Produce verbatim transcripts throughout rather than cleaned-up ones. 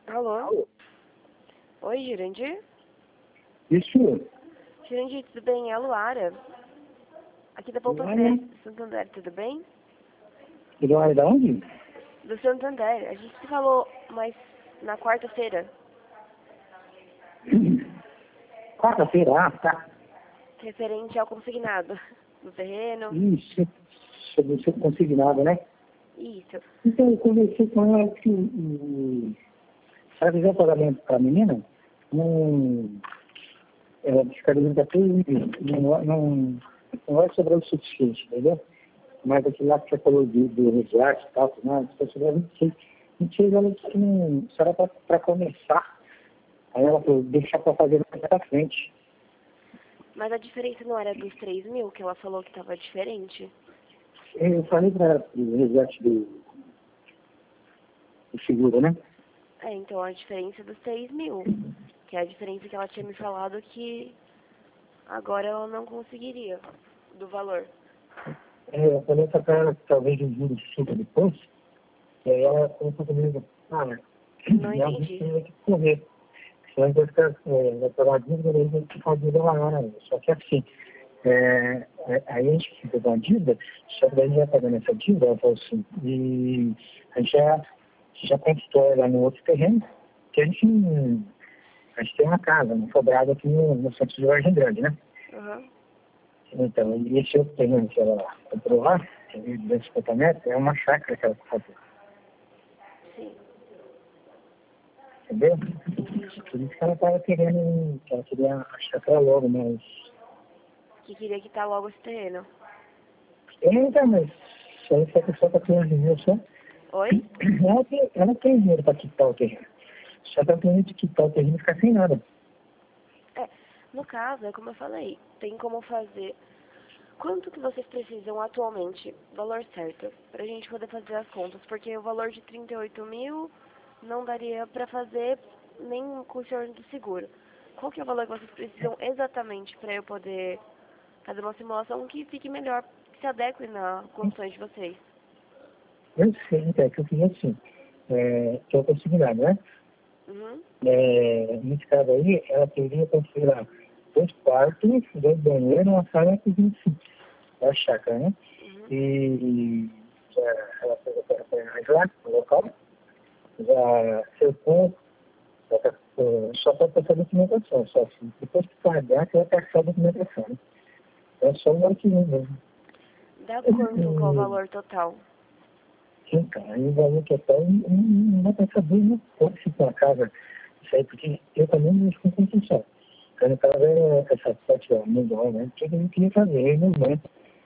Alô? Oi, Jurandir? Isso, Jurandir, tudo bem? É a Luara. Aqui da Poupa Luara? Fé, do Santander, tudo bem? Eduardo, da onde? Do Santander. A gente se falou mais na quarta-feira, Quarta-feira, ah, tá. referente ao consignado do terreno. Isso, sobre o seu consignado, né? Isso. Então, eu conversei com ela que o para fazer o pagamento para a menina, não, ela descarregou tudo, não, não, não vai sobrar o suficiente, entendeu? Mas aquele lá que você falou do, do resgate e tal, não, só sobrar vinte e seis. vinte e seis ela disse que não, só era para começar. Aí ela falou, deixar para fazer mais pra frente. Mas a diferença não era dos três mil, que ela falou que estava diferente? Eu falei para ela do resgate do, do seguro, né? É, então a diferença é dos três mil, que é a diferença que ela tinha me falado que agora ela não conseguiria, do valor. É, eu falei para ela que talvez os juros suba depois, e aí ela colocou comigo, ah, Não é alguém que entendi. tem que correr. Senão vai ficar, é, vai pagar dívida, aí vai ficar dívida maior ainda. Só que assim, é, é, aí a gente fica com a dívida, só que daí já pagando essa dívida, ela falou assim, e a gente já, já conquistou lá no outro terreno, que a gente, não- a gente tem uma casa, uma sobrada aqui no, no centro de Vargem Grande, né? Uhum. Então, e esse outro terreno que ela comprou lá, que é de duzentos e cinquenta metros, é uma chácara que ela comprou. Sim, Entendeu? entendi. Por isso que ela estava querendo, que ela queria a chácara logo, mas... Que queria quitar logo esse terreno. Eita, mas se aí se a pessoa está querendo dinheiro só, Oi? ela tem, ela tem dinheiro para quitar o terreno. Só que ela tem medo de quitar o terreno e ficar sem nada. É, no caso, é como eu falei, tem como fazer. Quanto que vocês precisam atualmente? Valor certo, pra gente poder fazer as contas, porque o valor de trinta e oito mil não daria pra fazer nem com o senhor do seguro. Qual que é o valor que vocês precisam exatamente pra eu poder fazer uma simulação que fique melhor, que se adeque nas condições de vocês? Eu sei, então, é que eu queria assim, é, que eu consegui nada, né? Uhum, É, nesse caso aí, ela queria construir lá dois quartos, dois banheiros, uma sala e uma cozinha simples. É a chácara, né? uhum, E já ela fez a arranjar o local, já cercou, já tá, eh, só para passar a documentação, só assim. Depois que pagar, que vai passar a documentação, né? É só um ano que vem mesmo. dá quanto qual o E, valor total? sim, cara, e o valor que até não não dá para saber, né? Quanto fica uma casa, isso aí, porque eu também não mexo com construção. Então, no caso, é essa parte, ó, mudou, né? O que a gente queria fazer, eu não né?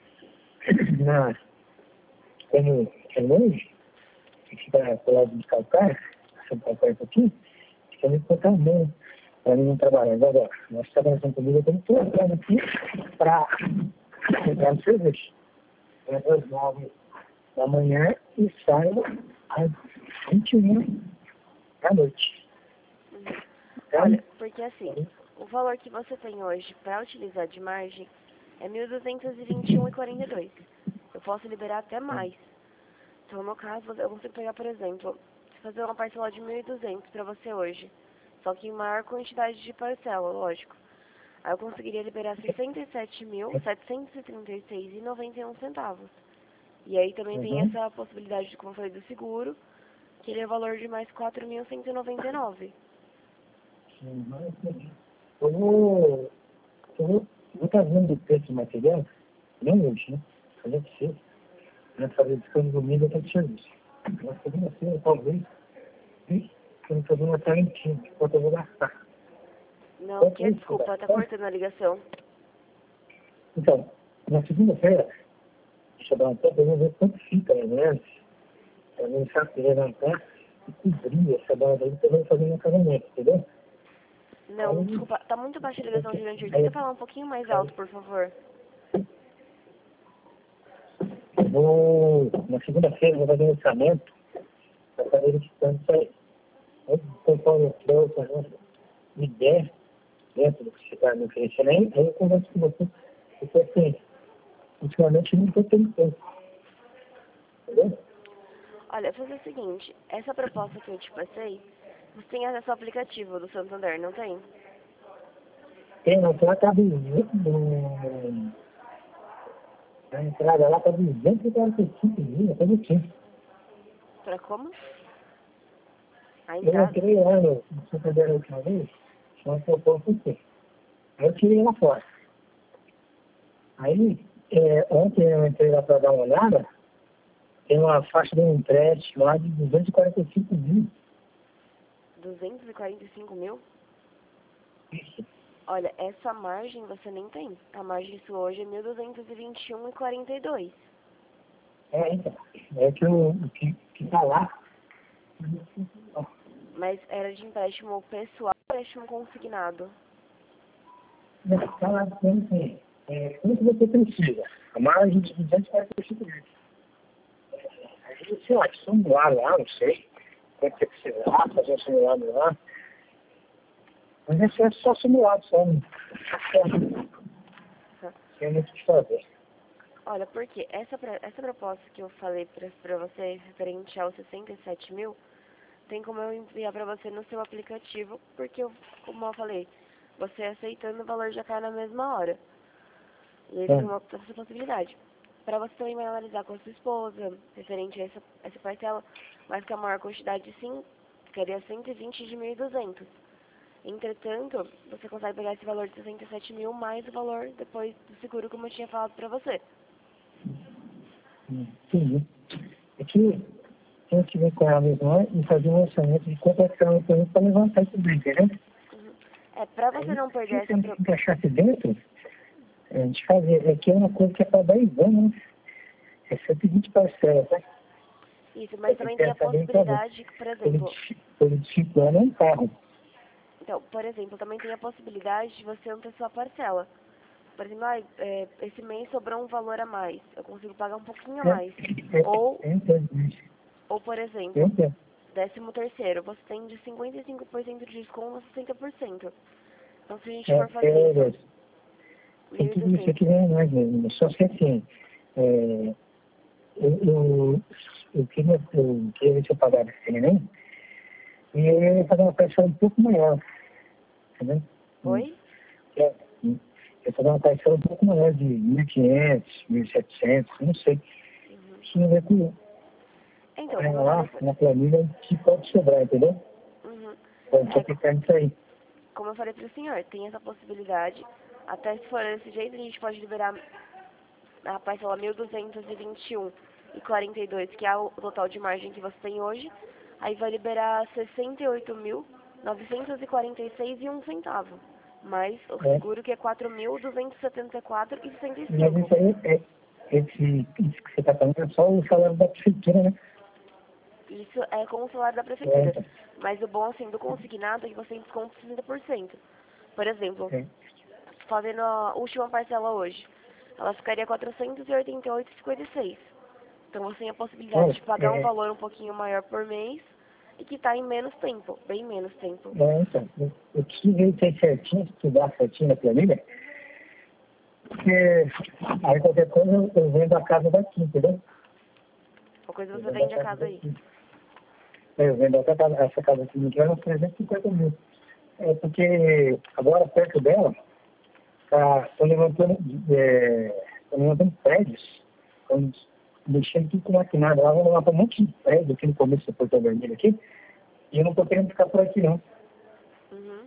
Mas, como é longe, que fica do lado de calcar, São Paulo um pouquinho, fica meio botar a mão para mim não trabalhar. Agora, nós trabalhamos comigo, eu tenho que entrar aqui para entrar no serviço. Entra às nove da manhã e saio às vinte e uma da noite. Uhum. Então, Olha, porque assim, o valor que você tem hoje para utilizar de margem é mil duzentos e vinte e um vírgula quarenta e dois. Eu posso liberar até mais. Então, no caso, eu consigo pegar, por exemplo, se fazer uma parcela de mil e duzentos para você hoje, só que em maior quantidade de parcela, lógico. Aí eu conseguiria liberar sessenta e sete mil, setecentos e trinta e seis reais e noventa e um centavos. E aí também tem uhum, essa possibilidade, como eu falei, do seguro, que ele é o valor de mais quatro mil cento e noventa e nove. uhum. Eu vou, eu vou, vou estar vendo o preço do material, nem hoje, né? Fazer que ser, né? Fazer descanso domingo eu tenho que serviço. Na segunda-feira, talvez, e eu vou fazer uma talentinha, quanto eu vou gastar. Não, Quanto que isso que eu vou desculpa, tá gastar? cortando a ligação. Então, na segunda-feira, deixa eu dar um tempo, eu vou ver quanto fica, né? Para mim, sabe, levantar e cobrir essa banda aí, para eu fazer meu casamento, entendeu? Não, Aí, desculpa, tá muito baixa a eu ligação, tenho- Jurandir. aí, Tenta falar um pouquinho mais aí alto, por favor. eu vou, na segunda-feira, eu vou fazer um orçamento para fazer esse tanto isso aí. Aí, conforme eu trouxe, né, me der dentro do que você está me oferecendo aí, aí eu converso com você. Porque assim, ultimamente eu não estou tendo tempo, entendeu? Olha, fazer o seguinte, essa proposta que eu te passei Você tem acesso ao aplicativo do Santander, não tem? Tem uma placa do, do, a entrada lá para duzentos e quarenta e cinco mil, coisa assim. Pra como? A Eu entrada. entrei lá no, no Santander a última vez, uma proposta assim. Aí eu tirei lá fora. Aí, é, ontem eu entrei lá para dar uma olhada, tem uma faixa de um empréstimo lá de duzentos e quarenta e cinco mil. duzentos e quarenta e cinco mil? Isso. Olha, essa margem você nem tem. A margem sua hoje é mil duzentos e vinte e um e quarenta e dois. É, então. É que o o que, que tá lá. Mas era de empréstimo pessoal ou empréstimo consignado? Não, tá lá dizendo assim, é, quanto você precisa? A margem de duzentos e quarenta e cinco mil. Aí, sei lá, de simular lá, não sei. Quanto você precisar, fazer um simulado lá. Mas esse é só simulado, só. Não Tá. tem muito o que fazer. Olha, porque essa, pra- essa proposta que eu falei pra, pra você, referente aos sessenta e sete mil, tem como eu enviar pra você no seu aplicativo, porque, eu, como eu falei, você aceitando o valor já cai na mesma hora. E aí você tem É. uma essa possibilidade. Para você também vai analisar com a sua esposa, referente a essa, essa parcela, mas que a maior quantidade sim, ficaria cento e vinte de mil e duzentos. Entretanto, você consegue pegar esse valor de sessenta e sete mil mais o valor depois do seguro, como eu tinha falado pra você. Entendi. É que tem que ver com ela mesmo né, e fazer um orçamento de quanto é que ela tem para levantar isso bem, entendeu? Uhum. É, pra você Aí, não se perder você essa... não Pro... se encaixasse dentro, a gente fazer. É que é uma coisa que é para dez anos, né? É cento e vinte parcelas, né? Isso, Você mas tem que também tem a pensar bem para ver. possibilidade, que, por exemplo... Por cinco anos é um carro. Então, por exemplo, também tem a possibilidade de você antecipar a parcela. Por exemplo, ah, é, esse mês sobrou um valor a mais, eu consigo pagar um pouquinho a É, mais. é, Ou, é, entendo isso. ou por Eu exemplo, entendo. décimo terceiro, você tem de cinquenta e cinco por cento de desconto a sessenta por cento. Então, se a gente É, for fazer é, isso, é, tem mil e tudo isso duzentos. aqui vem mais mesmo. Só que assim, é, eu, eu, eu queria, eu queria ver se eu pagava esse neném, e eu ia fazer uma parcela um pouco maior, entendeu? Hum, Oi? é, hum, Eu ia fazer uma parcela um pouco maior, de mil e quinhentos, mil e setecentos, não sei. Uhum. Tinha a ver com Então, com como eu lá, falei, pra- na planilha, que pode sobrar, entendeu? uhum. Pode É, aplicar nisso aí. como eu falei para o senhor, tem essa possibilidade. Até se for desse jeito, a gente pode liberar a parcela mil duzentos e vinte e um e quarenta e dois, que é o total de margem que você tem hoje. Aí vai liberar sessenta e oito mil novecentos e quarenta e seis e um centavo. Mais o É. seguro, que é quatro mil duzentos e setenta e quatro e sessenta e Mas cinco. isso aí, é, esse, isso que você está falando é só o salário da prefeitura, né? Isso é com o salário da É, prefeitura. então. Mas o bom, assim, do consignado é que você tem desconto de sessenta por cento. Por exemplo, É. fazendo a última parcela hoje, ela ficaria quatrocentos e oitenta e oito e cinquenta e seis. Então você tem a possibilidade Olha, de pagar um é, valor um pouquinho maior por mês e que está em menos tempo, bem menos tempo. é, então, eu, eu preciso ver isso aí certinho, estudar certinho na planilha, porque aí qualquer coisa eu, eu vendo a casa daqui, entendeu? Uma coisa Eu você vendo a vende a casa casa aí. daqui. É, Eu vendo essa casa, essa casa aqui, me era uns trezentos e cinquenta mil. É porque agora perto dela, estão levantando, é, tão levantando prédios, estão mexendo tudo com maquinário. Lá vão levantar um monte de prédio aqui no começo do Portão Vermelho aqui, e eu não estou querendo ficar por aqui não. Uhum.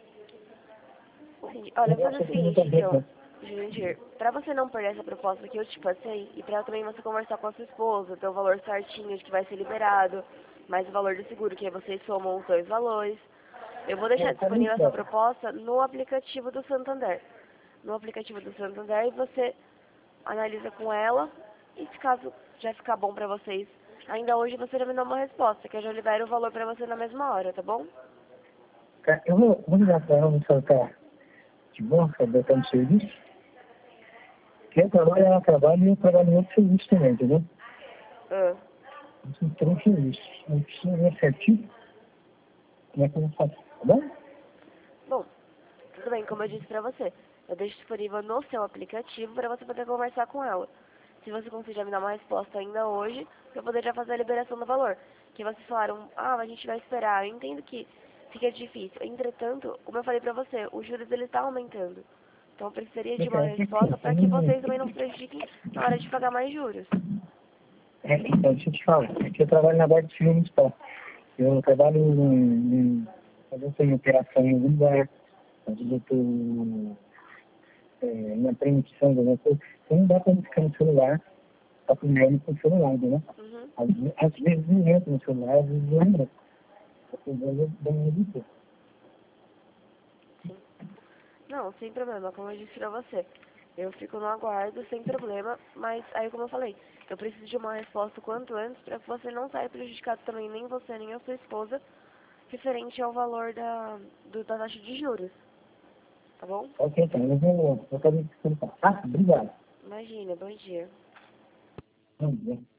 Entendi. O Olha, faz o negócio aqui não está seguinte, dentro, então, não. Jurandir, pra você não perder essa proposta que eu te passei e pra também você conversar com a sua esposa, ter o valor certinho de que vai ser liberado, mais o valor do seguro, que aí vocês somam os dois valores, eu vou deixar É, tá bem disponível essa claro. proposta no aplicativo do Santander. No aplicativo do Santander, e você analisa com ela e se caso já ficar bom pra vocês, ainda hoje você já me dá uma resposta, que eu já libero o valor pra você na mesma hora, tá bom? Tá, eu vou, vou ligar para ela, se ela tá de boa, tá botando serviço. Quem trabalha, ela trabalha e eu trabalho em outro serviço também, entendeu? Ah. São três serviços. Eu preciso ver certinho como é que eu vou fazer, tá bom? Bom, tudo bem, como eu disse pra você, eu deixo disponível no seu aplicativo para você poder conversar com ela. Se você conseguir me dar uma resposta ainda hoje, eu poder já fazer a liberação do valor. que vocês falaram, ah, a gente vai esperar. Eu entendo que fica difícil. Entretanto, como eu falei pra você, os juros ele tá aumentando. Então eu precisaria de uma Então, resposta para que vocês também não se prejudiquem na hora de pagar mais juros. é, então, deixa eu te falar. Aqui eu trabalho na Guarda Civil Municipal. Eu trabalho em, em fazendo operação em algum lugar. Às vezes eu estou é, na premiação, né? Então não dá para ficar no celular, tá primeiro com o celular, né? Uhum. Às, às vezes não entra no celular, às vezes não entra. Às vezes eu dou uma dica. Sim. Não, sem problema, como eu disse pra você. Eu fico no aguardo sem problema, mas aí como eu falei, eu preciso de uma resposta o quanto antes para que você não saia prejudicado também, nem você, nem a sua esposa, referente ao valor da, do, da taxa de juros. Tá bom? Ok, então, eu vou, eu acabei de desculpar. Ah, obrigado. Imagina, bom dia. Bom dia.